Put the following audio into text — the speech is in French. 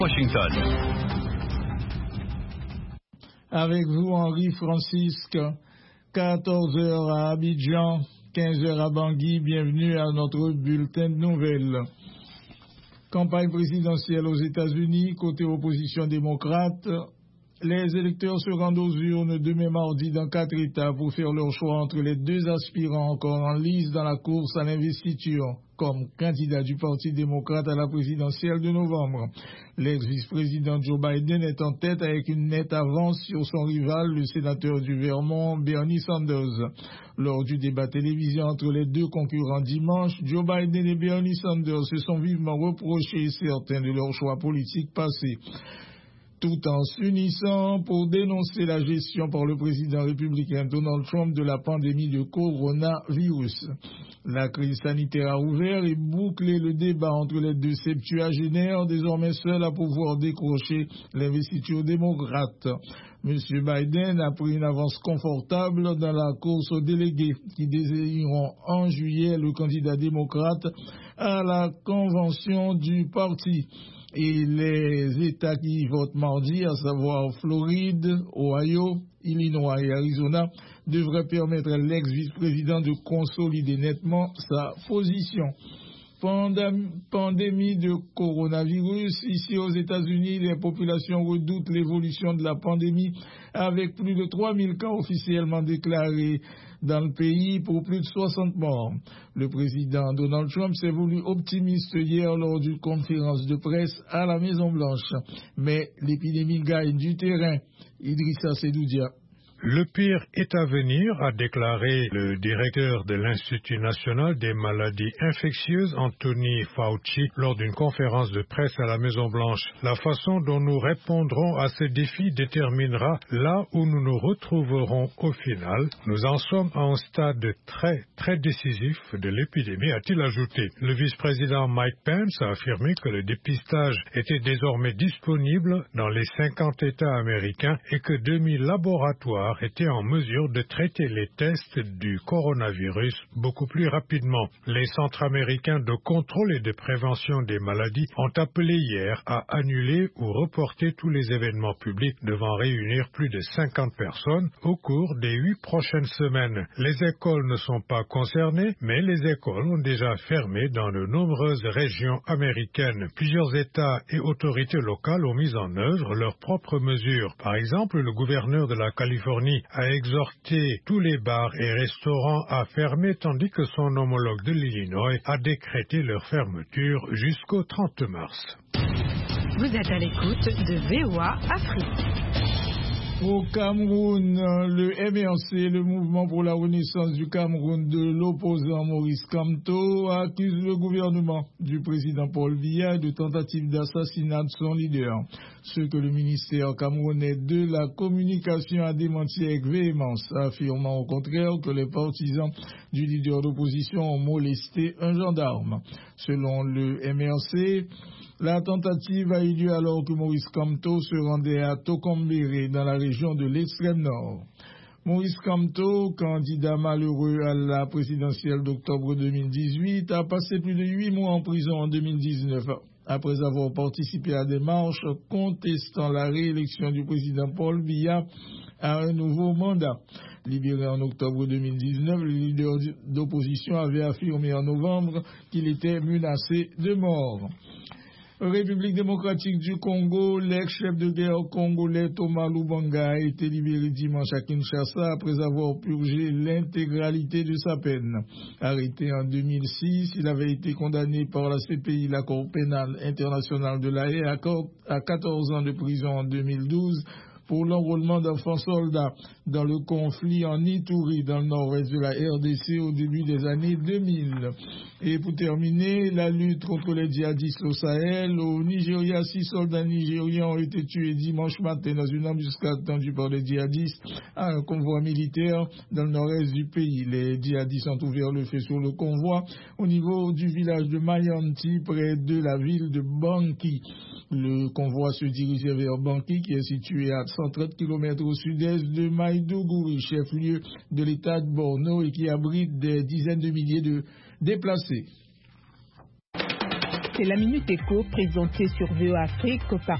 Washington. Avec vous, Henri Francisque, 14h à Abidjan, 15h à Bangui. Bienvenue à notre bulletin de nouvelles. Campagne présidentielle aux États-Unis, côté opposition démocrate. Les électeurs se rendent aux urnes demain mardi dans 4 États pour faire leur choix entre les 2 aspirants encore en lice dans la course à l'investiture comme candidat du Parti démocrate à la présidentielle de novembre. L'ex-vice-président Joe Biden est en tête avec une nette avance sur son rival, le sénateur du Vermont, Bernie Sanders. Lors du débat télévisé entre les 2 concurrents dimanche, Joe Biden et Bernie Sanders se sont vivement reprochés certains de leurs choix politiques passés, tout en s'unissant pour dénoncer la gestion par le président républicain Donald Trump de la pandémie de coronavirus. La crise sanitaire a ouvert et bouclé le débat entre les 2 septuagénaires, désormais seuls à pouvoir décrocher l'investiture démocrate. M. Biden a pris une avance confortable dans la course aux délégués qui désigneront en juillet le candidat démocrate à la convention du parti. Et les États qui votent mardi, à savoir Floride, Ohio, Illinois et Arizona, devraient permettre à l'ex-vice-président de consolider nettement sa position. Pandémie de coronavirus. Ici aux États-Unis, les populations redoutent l'évolution de la pandémie avec plus de 3000 cas officiellement déclarés dans le pays pour plus de 60 morts. Le président Donald Trump s'est voulu optimiste hier lors d'une conférence de presse à la Maison-Blanche. Mais l'épidémie gagne du terrain. Idrissa Sedoudia. Le pire est à venir, a déclaré le directeur de l'Institut national des maladies infectieuses, Anthony Fauci, lors d'une conférence de presse à la Maison-Blanche. La façon dont nous répondrons à ce défi déterminera là où nous nous retrouverons au final. Nous en sommes à un stade très décisif de l'épidémie, a-t-il ajouté. Le vice-président Mike Pence a affirmé que le dépistage était désormais disponible dans les 50 États américains et que 2000 laboratoires étaient en mesure de traiter les tests du coronavirus beaucoup plus rapidement. Les centres américains de contrôle et de prévention des maladies ont appelé hier à annuler ou reporter tous les événements publics devant réunir plus de 50 personnes au cours des 8 prochaines semaines. Les écoles ne sont pas concernées, mais les écoles ont déjà fermé dans de nombreuses régions américaines. Plusieurs États et autorités locales ont mis en œuvre leurs propres mesures. Par exemple, le gouverneur de la Californie a exhorté tous les bars et restaurants à fermer, tandis que son homologue de l'Illinois a décrété leur fermeture jusqu'au 30 mars. Vous êtes à l'écoute de VOA Afrique. Au Cameroun, le MRC, le Mouvement pour la Renaissance du Cameroun de l'opposant Maurice Kamto, accuse le gouvernement du président Paul Biya de tentative d'assassinat de son leader. Ce que le ministère camerounais de la communication a démenti avec véhémence, affirmant au contraire que les partisans du leader d'opposition ont molesté un gendarme. Selon le MRC, la tentative a eu lieu alors que Maurice Kamto se rendait à Tokombéré dans la région de l'extrême nord. Maurice Kamto, candidat malheureux à la présidentielle d'octobre 2018, a passé plus de 8 mois en prison en 2019 après avoir participé à des marches contestant la réélection du président Paul Biya à un nouveau mandat. Libéré en octobre 2019, le leader d'opposition avait affirmé en novembre qu'il était menacé de mort. République démocratique du Congo, l'ex-chef de guerre congolais Thomas Lubanga a été libéré dimanche à Kinshasa après avoir purgé l'intégralité de sa peine. Arrêté en 2006, il avait été condamné par la CPI, la Cour pénale internationale de La Haye, à 14 ans de prison en 2012 pour l'enrôlement d'enfants soldats dans le conflit en Ituri, dans le nord-ouest de la RDC au début des années 2000. Et pour terminer, la lutte contre les djihadistes au Sahel. Au Nigeria, 6 soldats nigériens ont été tués dimanche matin dans une embuscade tendue par les djihadistes à un convoi militaire dans le nord-est du pays. Les djihadistes ont ouvert le feu sur le convoi au niveau du village de Mayanti, près de la ville de Banki. Le convoi se dirigeait vers Banki, qui est situé à 130 km au sud-est de Maïdougouri, chef-lieu de l'État de Borno, et qui abrite des dizaines de milliers de déplacés. C'est la Minute Éco présentée sur VOA Afrique par